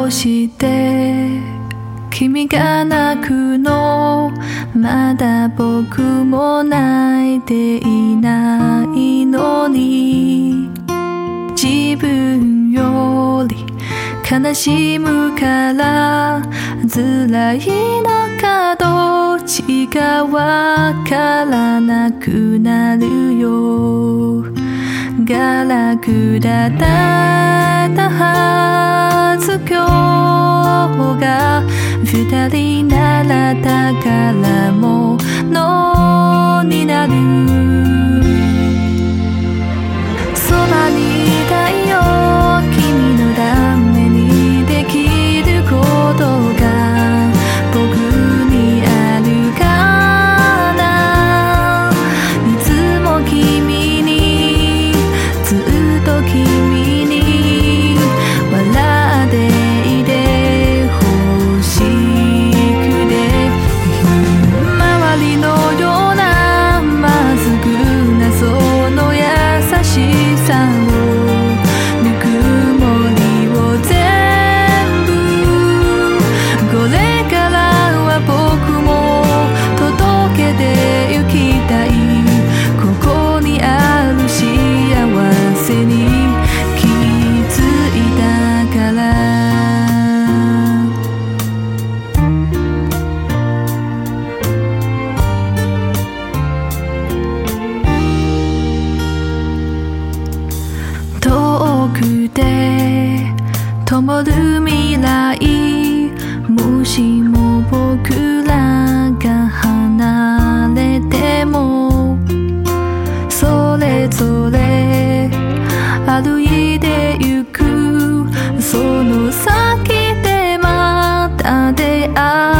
うして君が泣くのまだ僕も泣いていないのに自分より悲しむから辛いのかどっちかわからなくなるよガラクだったはず今日が二人なら宝物になるそばにいたいよ君のためにできることが僕にあるからいつも君にずっと君に笑っていてほしくて周りのようなまっすぐなその優しさをぬくもりを全部これからは僕も届けてゆきたいここにある幸せに気づいたから遠くて灯る未来もしも僕らが離れてもそれぞれ歩いてゆくその先でまた出会う